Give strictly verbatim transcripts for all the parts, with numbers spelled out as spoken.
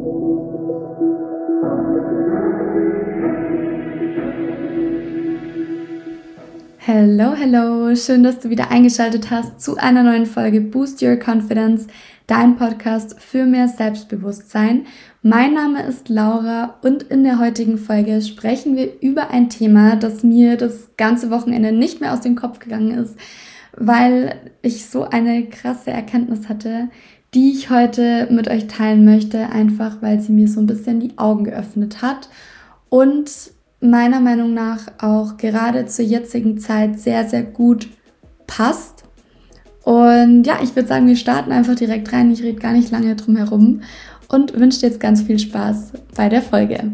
Hello, hello, schön, dass du wieder eingeschaltet hast zu einer neuen Folge Boost Your Confidence, dein Podcast für mehr Selbstbewusstsein. Mein Name ist Laura und in der heutigen Folge sprechen wir über ein Thema, das mir das ganze Wochenende nicht mehr aus dem Kopf gegangen ist, weil ich so eine krasse Erkenntnis hatte, die ich heute mit euch teilen möchte, einfach weil sie mir so ein bisschen die Augen geöffnet hat und meiner Meinung nach auch gerade zur jetzigen Zeit sehr, sehr gut passt. Und ja, ich würde sagen, wir starten einfach direkt rein. Ich rede gar nicht lange drum herum und wünsche dir jetzt ganz viel Spaß bei der Folge.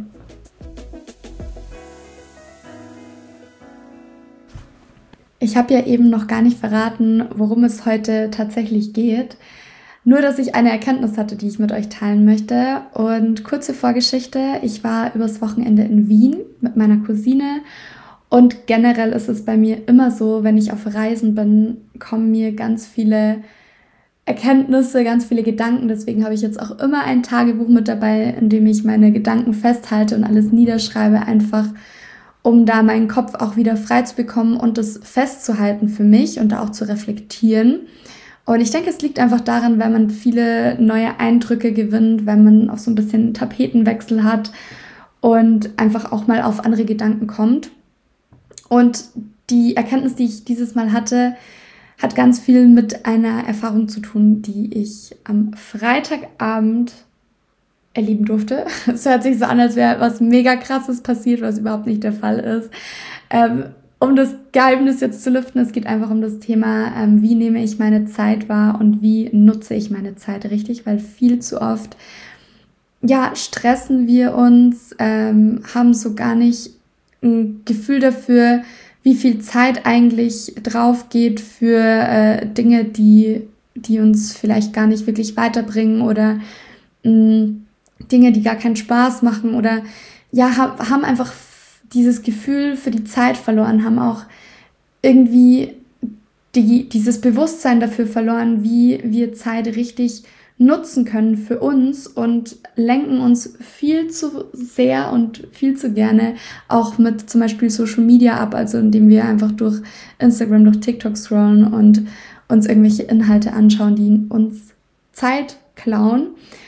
Ich habe ja eben noch gar nicht verraten, worum es heute tatsächlich geht. Nur, dass ich eine Erkenntnis hatte, die ich mit euch teilen möchte. Und kurze Vorgeschichte, ich war übers Wochenende in Wien mit meiner Cousine und generell ist es bei mir immer so, wenn ich auf Reisen bin, kommen mir ganz viele Erkenntnisse, ganz viele Gedanken. Deswegen habe ich jetzt auch immer ein Tagebuch mit dabei, in dem ich meine Gedanken festhalte und alles niederschreibe, einfach um da meinen Kopf auch wieder frei zu bekommen und das festzuhalten für mich und da auch zu reflektieren. Und ich denke, es liegt einfach daran, wenn man viele neue Eindrücke gewinnt, wenn man auch so ein bisschen Tapetenwechsel hat und einfach auch mal auf andere Gedanken kommt. Und die Erkenntnis, die ich dieses Mal hatte, hat ganz viel mit einer Erfahrung zu tun, die ich am Freitagabend erleben durfte. Es hört sich so an, als wäre was mega Krasses passiert, was überhaupt nicht der Fall ist. Ähm, Um das Geheimnis jetzt zu lüften, es geht einfach um das Thema, ähm, wie nehme ich meine Zeit wahr und wie nutze ich meine Zeit richtig, weil viel zu oft, ja, stressen wir uns, ähm, haben so gar nicht ein Gefühl dafür, wie viel Zeit eigentlich drauf geht für äh, Dinge, die, die uns vielleicht gar nicht wirklich weiterbringen oder mh, Dinge, die gar keinen Spaß machen oder ja, ha- haben einfach dieses Gefühl für die Zeit verloren, haben auch irgendwie die, dieses Bewusstsein dafür verloren, wie wir Zeit richtig nutzen können für uns und lenken uns viel zu sehr und viel zu gerne auch mit zum Beispiel Social Media ab, also indem wir einfach durch Instagram, durch TikTok scrollen und uns irgendwelche Inhalte anschauen, die uns Zeit klauen.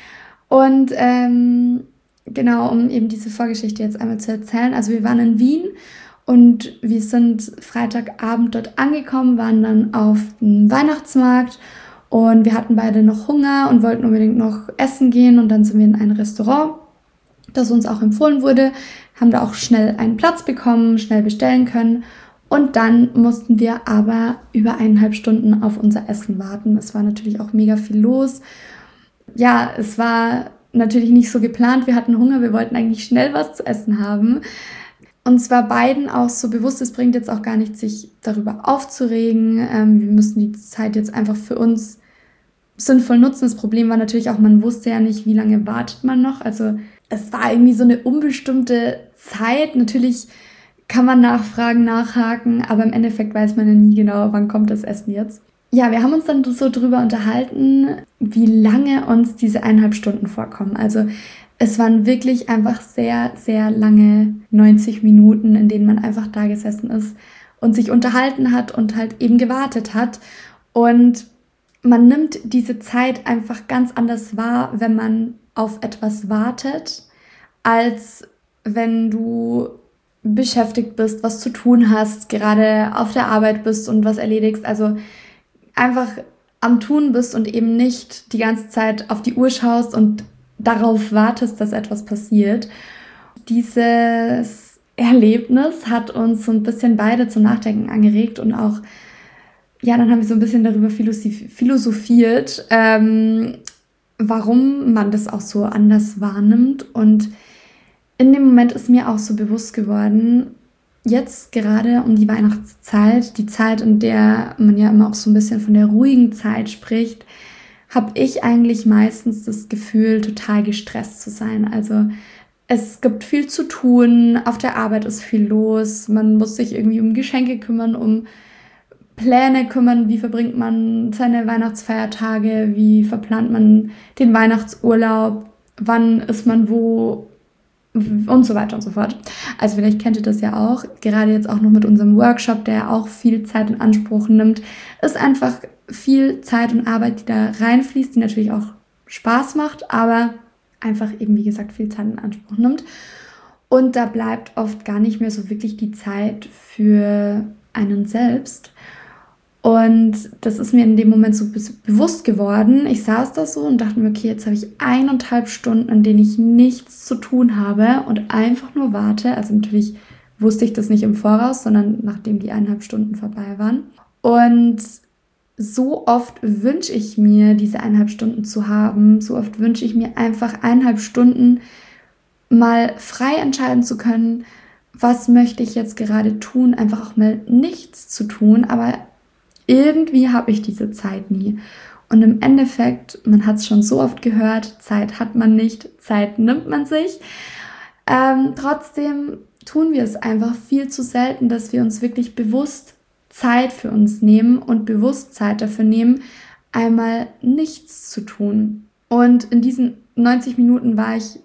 Und ähm, Genau, um eben diese Vorgeschichte jetzt einmal zu erzählen. Also wir waren in Wien und wir sind Freitagabend dort angekommen, waren dann auf dem Weihnachtsmarkt und wir hatten beide noch Hunger und wollten unbedingt noch essen gehen und dann sind wir in ein Restaurant, das uns auch empfohlen wurde, haben da auch schnell einen Platz bekommen, schnell bestellen können und dann mussten wir aber über eineinhalb Stunden auf unser Essen warten. Es war natürlich auch mega viel los. Ja, es war natürlich nicht so geplant, wir hatten Hunger, wir wollten eigentlich schnell was zu essen haben. Und zwar beiden auch so bewusst, es bringt jetzt auch gar nichts, sich darüber aufzuregen. Ähm, wir müssen die Zeit jetzt einfach für uns sinnvoll nutzen. Das Problem war natürlich auch, man wusste ja nicht, wie lange wartet man noch. Also es war irgendwie so eine unbestimmte Zeit. Natürlich kann man nachfragen, nachhaken, aber im Endeffekt weiß man ja nie genau, wann kommt das Essen jetzt. Ja, wir haben uns dann so drüber unterhalten, wie lange uns diese eineinhalb Stunden vorkommen. Also es waren wirklich einfach sehr, sehr lange neunzig Minuten, in denen man einfach da gesessen ist und sich unterhalten hat und halt eben gewartet hat. Und man nimmt diese Zeit einfach ganz anders wahr, wenn man auf etwas wartet, als wenn du beschäftigt bist, was zu tun hast, gerade auf der Arbeit bist und was erledigst. Also einfach am Tun bist und eben nicht die ganze Zeit auf die Uhr schaust und darauf wartest, dass etwas passiert. Dieses Erlebnis hat uns so ein bisschen beide zum Nachdenken angeregt und auch, ja, dann haben wir so ein bisschen darüber philosophiert, ähm, warum man das auch so anders wahrnimmt. Und in dem Moment ist mir auch so bewusst geworden, jetzt gerade um die Weihnachtszeit, die Zeit, in der man ja immer auch so ein bisschen von der ruhigen Zeit spricht, habe ich eigentlich meistens das Gefühl, total gestresst zu sein. Also es gibt viel zu tun, auf der Arbeit ist viel los, man muss sich irgendwie um Geschenke kümmern, um Pläne kümmern, wie verbringt man seine Weihnachtsfeiertage, wie verplant man den Weihnachtsurlaub. wann ist man wo und so weiter und so fort. Also vielleicht kennt ihr das ja auch, gerade jetzt auch noch mit unserem Workshop, der auch viel Zeit in Anspruch nimmt, ist einfach viel Zeit und Arbeit, die da reinfließt, die natürlich auch Spaß macht, aber einfach eben, wie gesagt, viel Zeit in Anspruch nimmt. Und da bleibt oft gar nicht mehr so wirklich die Zeit für einen selbst. Und das ist mir in dem Moment so bewusst geworden. Ich saß da so und dachte mir, okay, jetzt habe ich eineinhalb Stunden, in denen ich nichts zu tun habe und einfach nur warte. Also natürlich wusste ich das nicht im Voraus, sondern nachdem die eineinhalb Stunden vorbei waren. Und so oft wünsche ich mir, diese eineinhalb Stunden zu haben. So oft wünsche ich mir einfach eineinhalb Stunden mal frei entscheiden zu können, was möchte ich jetzt gerade tun, einfach auch mal nichts zu tun, aber irgendwie habe ich diese Zeit nie. Und im Endeffekt, man hat es schon so oft gehört, Zeit hat man nicht, Zeit nimmt man sich. Ähm, trotzdem tun wir es einfach viel zu selten, dass wir uns wirklich bewusst Zeit für uns nehmen und bewusst Zeit dafür nehmen, einmal nichts zu tun. Und in diesen neunzig Minuten war ich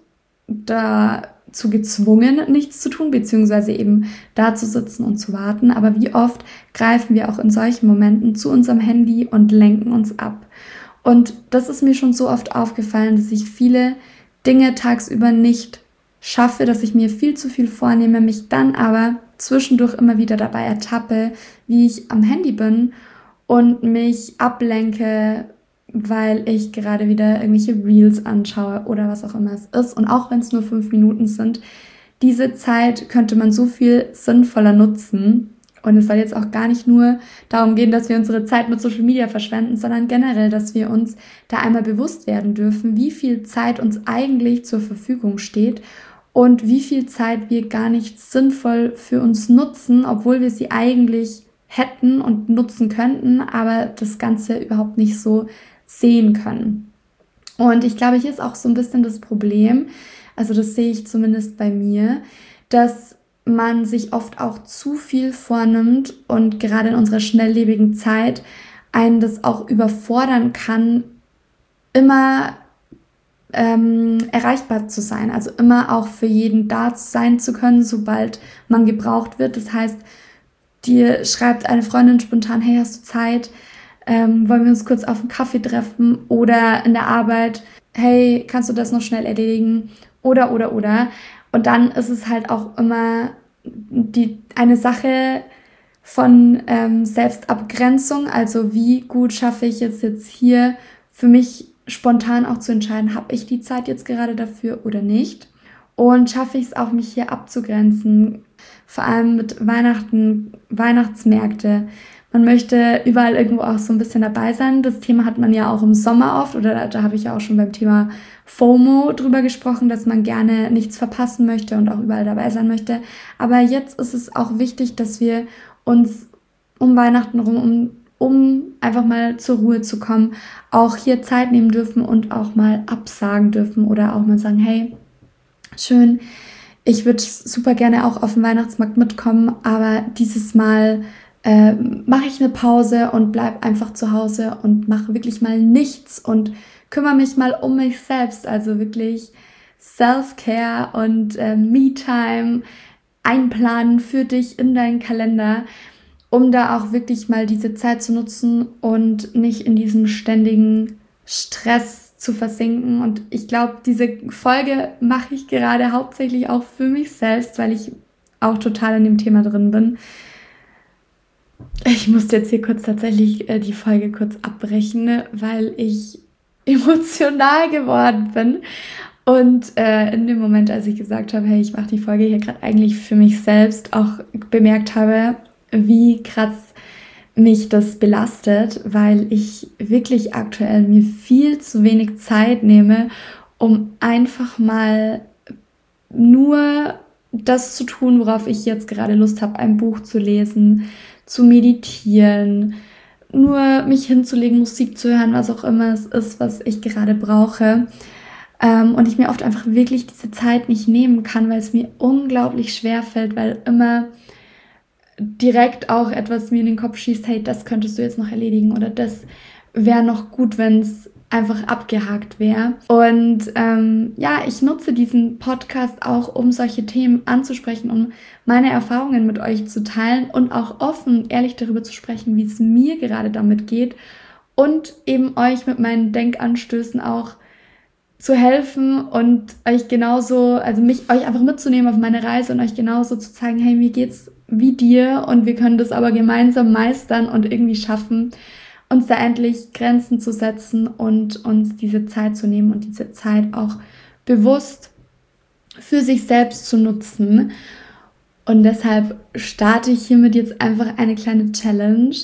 dazu gezwungen, nichts zu tun, beziehungsweise eben da zu sitzen und zu warten. Aber wie oft greifen wir auch in solchen Momenten zu unserem Handy und lenken uns ab. Und das ist mir schon so oft aufgefallen, dass ich viele Dinge tagsüber nicht schaffe, dass ich mir viel zu viel vornehme, mich dann aber zwischendurch immer wieder dabei ertappe, wie ich am Handy bin und mich ablenke, weil ich gerade wieder irgendwelche Reels anschaue oder was auch immer es ist. Und auch wenn es nur fünf Minuten sind, diese Zeit könnte man so viel sinnvoller nutzen. Und es soll jetzt auch gar nicht nur darum gehen, dass wir unsere Zeit mit Social Media verschwenden, sondern generell, dass wir uns da einmal bewusst werden dürfen, wie viel Zeit uns eigentlich zur Verfügung steht und wie viel Zeit wir gar nicht sinnvoll für uns nutzen, obwohl wir sie eigentlich hätten und nutzen könnten, aber das Ganze überhaupt nicht so sehen können. Und ich glaube, hier ist auch so ein bisschen das Problem, also das sehe ich zumindest bei mir, dass man sich oft auch zu viel vornimmt und gerade in unserer schnelllebigen Zeit einen das auch überfordern kann, immer ähm, erreichbar zu sein, also immer auch für jeden da sein zu können, sobald man gebraucht wird. Das heißt, dir schreibt eine Freundin spontan, hey, hast du Zeit? Ähm, wollen wir uns kurz auf einen Kaffee treffen? Oder in der Arbeit, hey, kannst du das noch schnell erledigen? Oder, oder, oder. Und dann ist es halt auch immer die, eine Sache von ähm, Selbstabgrenzung, also wie gut schaffe ich es jetzt hier für mich spontan auch zu entscheiden, habe ich die Zeit jetzt gerade dafür oder nicht? Und schaffe ich es auch, mich hier abzugrenzen, vor allem mit Weihnachten, Weihnachtsmärkte. Man möchte überall irgendwo auch so ein bisschen dabei sein. Das Thema hat man ja auch im Sommer oft, oder da, da habe ich ja auch schon beim Thema FOMO drüber gesprochen, dass man gerne nichts verpassen möchte und auch überall dabei sein möchte. Aber jetzt ist es auch wichtig, dass wir uns um Weihnachten rum, um, um einfach mal zur Ruhe zu kommen, auch hier Zeit nehmen dürfen und auch mal absagen dürfen oder auch mal sagen, hey, schön, ich würde super gerne auch auf den Weihnachtsmarkt mitkommen, aber dieses Mal äh, mache ich eine Pause und bleib einfach zu Hause und mache wirklich mal nichts und kümmere mich mal um mich selbst, also wirklich Self-Care und äh, Me-Time einplanen für dich in deinen Kalender, um da auch wirklich mal diese Zeit zu nutzen und nicht in diesem ständigen Stress zu versinken. Und ich glaube, diese Folge mache ich gerade hauptsächlich auch für mich selbst, weil ich auch total in dem Thema drin bin. Ich musste jetzt hier kurz tatsächlich äh, die Folge kurz abbrechen, ne, weil ich emotional geworden bin. Und äh, in dem Moment, als ich gesagt habe, hey, ich mache die Folge hier gerade eigentlich für mich selbst, auch bemerkt habe, wie krass mich das belastet, weil ich wirklich aktuell mir viel zu wenig Zeit nehme, um einfach mal nur das zu tun, worauf ich jetzt gerade Lust habe, ein Buch zu lesen, zu meditieren, nur mich hinzulegen, Musik zu hören, was auch immer es ist, was ich gerade brauche. Ähm, und ich mir oft einfach wirklich diese Zeit nicht nehmen kann, weil es mir unglaublich schwer fällt, weil immer direkt auch etwas mir in den Kopf schießt, hey, das könntest du jetzt noch erledigen oder das wäre noch gut, wenn es einfach abgehakt wäre. Und ähm, ja, ich nutze diesen Podcast auch, um solche Themen anzusprechen, um meine Erfahrungen mit euch zu teilen und auch offen, ehrlich darüber zu sprechen, wie es mir gerade damit geht und eben euch mit meinen Denkanstößen auch zu helfen und euch genauso, also mich, euch einfach mitzunehmen auf meine Reise und euch genauso zu zeigen, hey, mir geht's wie dir und wir können das aber gemeinsam meistern und irgendwie schaffen, uns da endlich Grenzen zu setzen und uns diese Zeit zu nehmen und diese Zeit auch bewusst für sich selbst zu nutzen. Und deshalb starte ich hiermit jetzt einfach eine kleine Challenge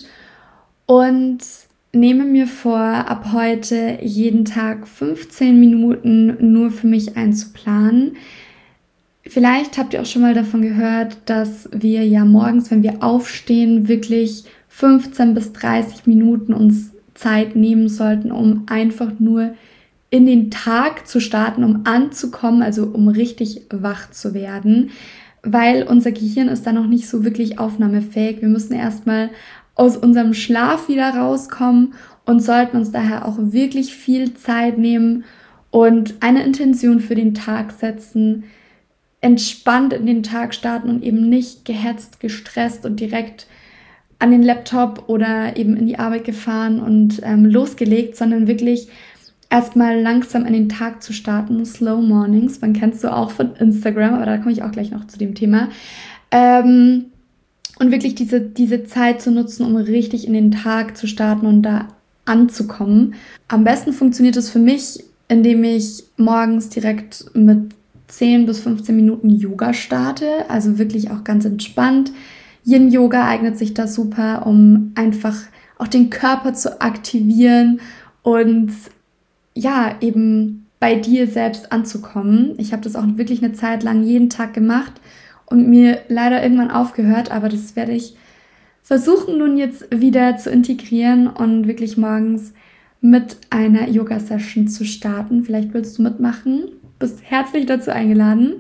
und nehme mir vor, ab heute jeden Tag fünfzehn Minuten nur für mich einzuplanen. Vielleicht habt ihr auch schon mal davon gehört, dass wir ja morgens, wenn wir aufstehen, wirklich fünfzehn bis dreißig Minuten uns Zeit nehmen sollten, um einfach nur in den Tag zu starten, um anzukommen, also um richtig wach zu werden, weil unser Gehirn ist da noch nicht so wirklich aufnahmefähig. Wir müssen erstmal aus unserem Schlaf wieder rauskommen und sollten uns daher auch wirklich viel Zeit nehmen und eine Intention für den Tag setzen, entspannt in den Tag starten und eben nicht gehetzt, gestresst und direkt an den Laptop oder eben in die Arbeit gefahren und ähm, losgelegt, sondern wirklich erstmal langsam in den Tag zu starten. Slow Mornings, man kennt es so auch von Instagram, aber da komme ich auch gleich noch zu dem Thema. Ähm, und wirklich diese, diese Zeit zu nutzen, um richtig in den Tag zu starten und da anzukommen. Am besten funktioniert es für mich, indem ich morgens direkt mit zehn bis fünfzehn Minuten Yoga starte, also wirklich auch ganz entspannt. Yin-Yoga eignet sich da super, um einfach auch den Körper zu aktivieren und ja, eben bei dir selbst anzukommen. Ich habe das auch wirklich eine Zeit lang jeden Tag gemacht und mir leider irgendwann aufgehört, aber das werde ich versuchen nun jetzt wieder zu integrieren und wirklich morgens mit einer Yoga-Session zu starten. Vielleicht willst du mitmachen, bist herzlich dazu eingeladen.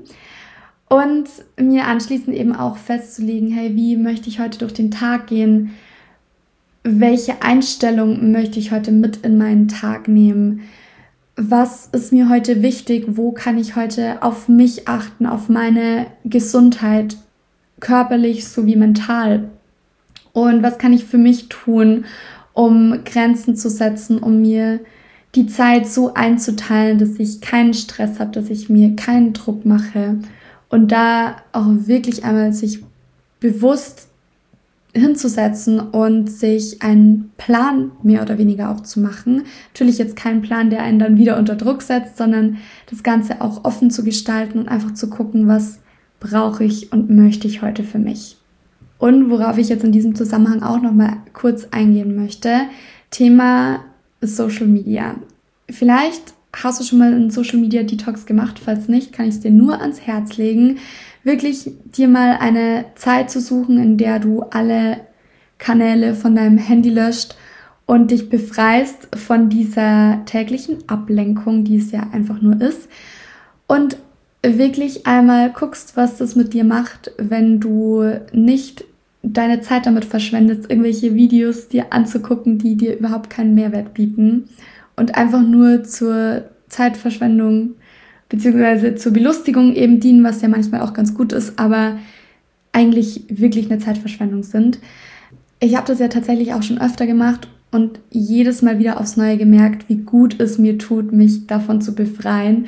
Und mir anschließend eben auch festzulegen, hey, wie möchte ich heute durch den Tag gehen? Welche Einstellung möchte ich heute mit in meinen Tag nehmen? Was ist mir heute wichtig? Wo kann ich heute auf mich achten, auf meine Gesundheit, körperlich sowie mental? Und was kann ich für mich tun, um Grenzen zu setzen, um mir die Zeit so einzuteilen, dass ich keinen Stress habe, dass ich mir keinen Druck mache? Und da auch wirklich einmal sich bewusst hinzusetzen und sich einen Plan mehr oder weniger auch zu machen. Natürlich jetzt kein Plan, der einen dann wieder unter Druck setzt, sondern das Ganze auch offen zu gestalten und einfach zu gucken, was brauche ich und möchte ich heute für mich. Und worauf ich jetzt in diesem Zusammenhang auch nochmal kurz eingehen möchte, Thema Social Media. Vielleicht hast du schon mal einen Social Media Detox gemacht? Falls nicht, kann ich es dir nur ans Herz legen, wirklich dir mal eine Zeit zu suchen, in der du alle Kanäle von deinem Handy löscht und dich befreist von dieser täglichen Ablenkung, die es ja einfach nur ist. Und wirklich einmal guckst, was das mit dir macht, wenn du nicht deine Zeit damit verschwendest, irgendwelche Videos dir anzugucken, die dir überhaupt keinen Mehrwert bieten. Und einfach nur zur Zeitverschwendung bzw. zur Belustigung eben dienen, was ja manchmal auch ganz gut ist, aber eigentlich wirklich eine Zeitverschwendung sind. Ich habe das ja tatsächlich auch schon öfter gemacht und jedes Mal wieder aufs Neue gemerkt, wie gut es mir tut, mich davon zu befreien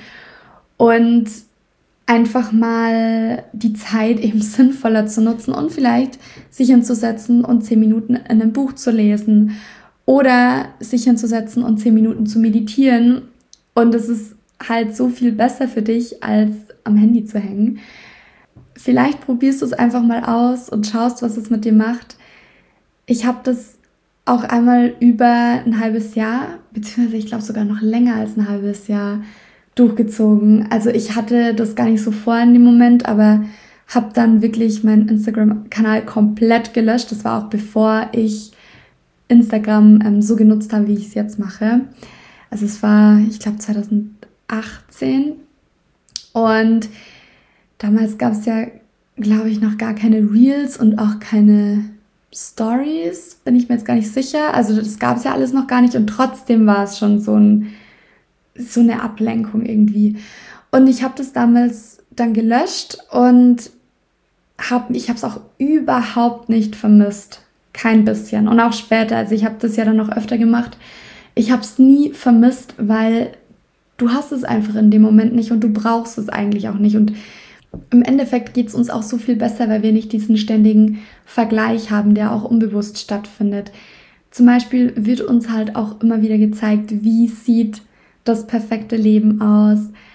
und einfach mal die Zeit eben sinnvoller zu nutzen und vielleicht sich hinzusetzen und zehn Minuten in einem Buch zu lesen oder sich hinzusetzen und zehn Minuten zu meditieren. Und es ist halt so viel besser für dich, als am Handy zu hängen. Vielleicht probierst du es einfach mal aus und schaust, was es mit dir macht. Ich habe das auch einmal über ein halbes Jahr, beziehungsweise ich glaube sogar noch länger als ein halbes Jahr durchgezogen. Also ich hatte das gar nicht so vor in dem Moment, aber habe dann wirklich meinen Instagram-Kanal komplett gelöscht. Das war auch bevor ich Instagram ähm, so genutzt habe, wie ich es jetzt mache. Also es war, ich glaube, zwanzig achtzehn und damals gab es ja, glaube ich, noch gar keine Reels und auch keine Stories, bin ich mir jetzt gar nicht sicher. Also das gab es ja alles noch gar nicht und trotzdem war es schon so, ein, so eine Ablenkung irgendwie. Und ich habe das damals dann gelöscht und hab, ich habe es auch überhaupt nicht vermisst. Kein bisschen. Und auch später, also ich habe das ja dann noch öfter gemacht. Ich habe es nie vermisst, weil du hast es einfach in dem Moment nicht und du brauchst es eigentlich auch nicht. Und im Endeffekt geht es uns auch so viel besser, weil wir nicht diesen ständigen Vergleich haben, der auch unbewusst stattfindet. Zum Beispiel wird uns halt auch immer wieder gezeigt, wie sieht das perfekte Leben aus.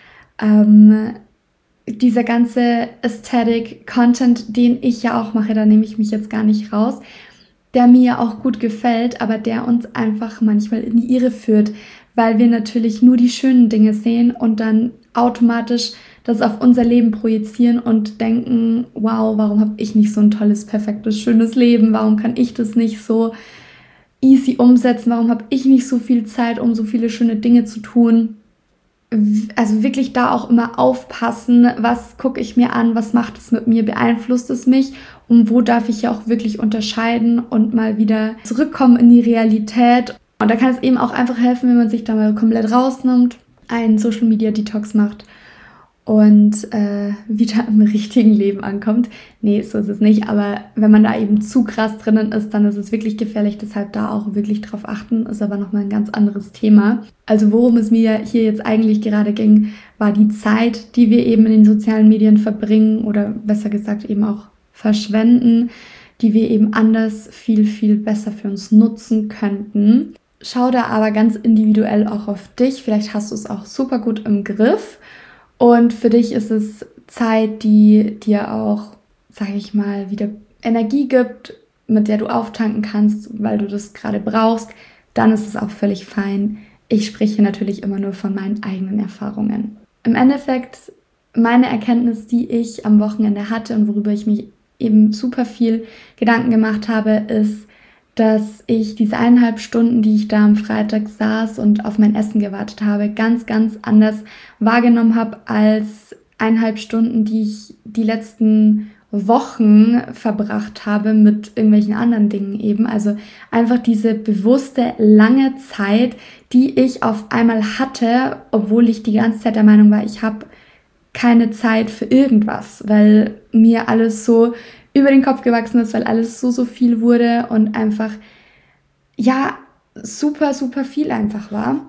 Ähm, dieser ganze Aesthetic-Content, den ich ja auch mache, da nehme ich mich jetzt gar nicht raus, der mir auch gut gefällt, aber der uns einfach manchmal in die Irre führt, weil wir natürlich nur die schönen Dinge sehen und dann automatisch das auf unser Leben projizieren und denken, wow, warum habe ich nicht so ein tolles, perfektes, schönes Leben? Warum kann ich das nicht so easy umsetzen? Warum habe ich nicht so viel Zeit, um so viele schöne Dinge zu tun? Also wirklich da auch immer aufpassen, was gucke ich mir an, was macht es mit mir, beeinflusst es mich und wo darf ich ja auch wirklich unterscheiden und mal wieder zurückkommen in die Realität. Und da kann es eben auch einfach helfen, wenn man sich da mal komplett rausnimmt, einen Social Media Detox macht und äh, wieder im richtigen Leben ankommt. Nee, so ist es nicht, aber wenn man da eben zu krass drinnen ist, dann ist es wirklich gefährlich, deshalb da auch wirklich drauf achten, ist aber nochmal ein ganz anderes Thema. Also worum es mir hier jetzt eigentlich gerade ging, war die Zeit, die wir eben in den sozialen Medien verbringen oder besser gesagt eben auch verschwenden, die wir eben anders viel, viel besser für uns nutzen könnten. Schau da aber ganz individuell auch auf dich, vielleicht hast du es auch super gut im Griff. Und für dich ist es Zeit, die dir auch, sage ich mal, wieder Energie gibt, mit der du auftanken kannst, weil du das gerade brauchst. Dann ist es auch völlig fein. Ich spreche natürlich immer nur von meinen eigenen Erfahrungen. Im Endeffekt, meine Erkenntnis, die ich am Wochenende hatte und worüber ich mich eben super viel Gedanken gemacht habe, ist, dass ich diese eineinhalb Stunden, die ich da am Freitag saß und auf mein Essen gewartet habe, ganz, ganz anders wahrgenommen habe als eineinhalb Stunden, die ich die letzten Wochen verbracht habe mit irgendwelchen anderen Dingen eben. Also einfach diese bewusste, lange Zeit, die ich auf einmal hatte, obwohl ich die ganze Zeit der Meinung war, ich habe keine Zeit für irgendwas, weil mir alles so über den Kopf gewachsen ist, weil alles so, so viel wurde und einfach, ja, super, super viel einfach war.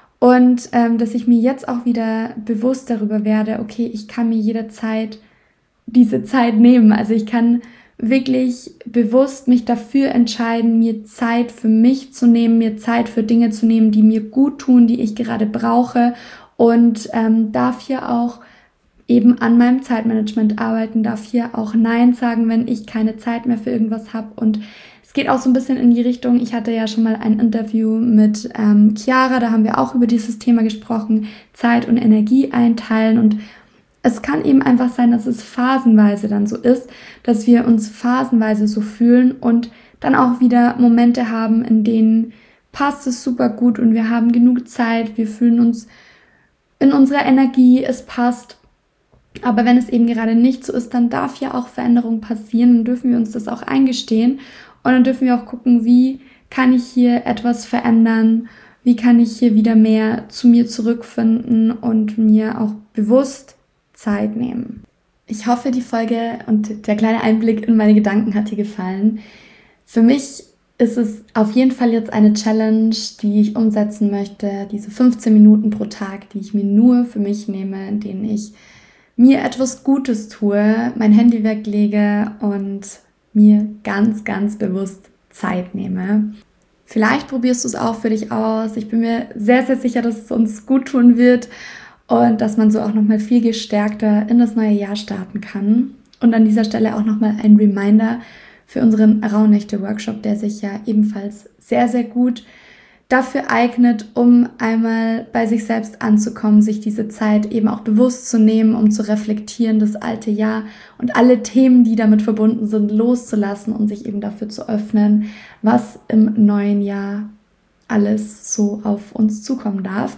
Und ähm, dass ich mir jetzt auch wieder bewusst darüber werde, okay, ich kann mir jederzeit diese Zeit nehmen. Also ich kann wirklich bewusst mich dafür entscheiden, mir Zeit für mich zu nehmen, mir Zeit für Dinge zu nehmen, die mir gut tun, die ich gerade brauche und ähm, darf hier auch eben an meinem Zeitmanagement arbeiten, darf hier auch Nein sagen, wenn ich keine Zeit mehr für irgendwas habe. Und es geht auch so ein bisschen in die Richtung, ich hatte ja schon mal ein Interview mit ähm, Chiara, da haben wir auch über dieses Thema gesprochen, Zeit und Energie einteilen. Und es kann eben einfach sein, dass es phasenweise dann so ist, dass wir uns phasenweise so fühlen und dann auch wieder Momente haben, in denen passt es super gut und wir haben genug Zeit, wir fühlen uns in unserer Energie, es passt. Aber wenn es eben gerade nicht so ist, dann darf ja auch Veränderung passieren, dann dürfen wir uns das auch eingestehen und dann dürfen wir auch gucken, wie kann ich hier etwas verändern, wie kann ich hier wieder mehr zu mir zurückfinden und mir auch bewusst Zeit nehmen. Ich hoffe, die Folge und der kleine Einblick in meine Gedanken hat dir gefallen. Für mich ist es auf jeden Fall jetzt eine Challenge, die ich umsetzen möchte, diese fünfzehn Minuten pro Tag, die ich mir nur für mich nehme, in denen ich mir etwas Gutes tue, mein Handy weglege und mir ganz, ganz bewusst Zeit nehme. Vielleicht probierst du es auch für dich aus. Ich bin mir sehr, sehr sicher, dass es uns gut tun wird und dass man so auch nochmal viel gestärkter in das neue Jahr starten kann. Und an dieser Stelle auch nochmal ein Reminder für unseren Rauhnächte-Workshop, der sich ja ebenfalls sehr, sehr gut dafür eignet, um einmal bei sich selbst anzukommen, sich diese Zeit eben auch bewusst zu nehmen, um zu reflektieren, das alte Jahr und alle Themen, die damit verbunden sind, loszulassen und sich eben dafür zu öffnen, was im neuen Jahr alles so auf uns zukommen darf.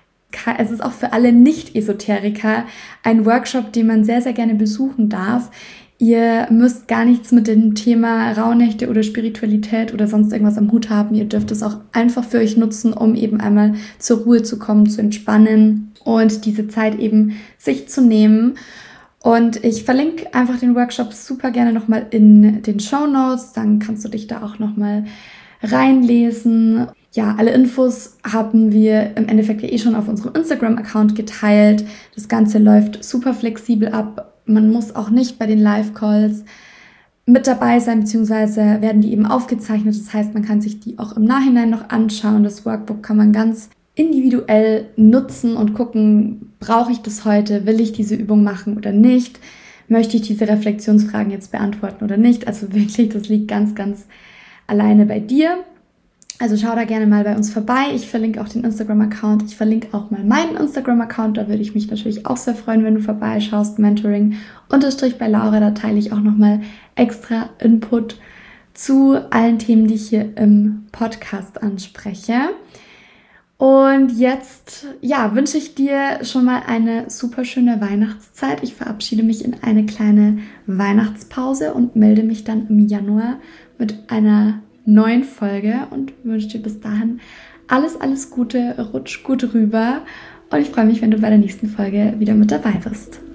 Es ist auch für alle Nicht-Esoteriker ein Workshop, den man sehr, sehr gerne besuchen darf. Ihr müsst gar nichts mit dem Thema Rauhnächte oder Spiritualität oder sonst irgendwas am Hut haben. Ihr dürft es auch einfach für euch nutzen, um eben einmal zur Ruhe zu kommen, zu entspannen und diese Zeit eben sich zu nehmen. Und ich verlinke einfach den Workshop super gerne nochmal in den Shownotes. Dann kannst du dich da auch nochmal reinlesen. Ja, alle Infos haben wir im Endeffekt ja eh schon auf unserem Instagram-Account geteilt. Das Ganze läuft super flexibel ab. Man muss auch nicht bei den Live-Calls mit dabei sein, beziehungsweise werden die eben aufgezeichnet. Das heißt, man kann sich die auch im Nachhinein noch anschauen. Das Workbook kann man ganz individuell nutzen und gucken, brauche ich das heute? Will ich diese Übung machen oder nicht? Möchte ich diese Reflexionsfragen jetzt beantworten oder nicht? Also wirklich, das liegt ganz, ganz alleine bei dir. Also schau da gerne mal bei uns vorbei. Ich verlinke auch den Instagram-Account. Ich verlinke auch mal meinen Instagram-Account. Da würde ich mich natürlich auch sehr freuen, wenn du vorbeischaust. Mentoring unterstrich bei Laura. Da teile ich auch nochmal extra Input zu allen Themen, die ich hier im Podcast anspreche. Und jetzt, ja, wünsche ich dir schon mal eine super schöne Weihnachtszeit. Ich verabschiede mich in eine kleine Weihnachtspause und melde mich dann im Januar mit einer neuen Folge und wünsche dir bis dahin alles, alles Gute, rutsch gut rüber und ich freue mich, wenn du bei der nächsten Folge wieder mit dabei bist.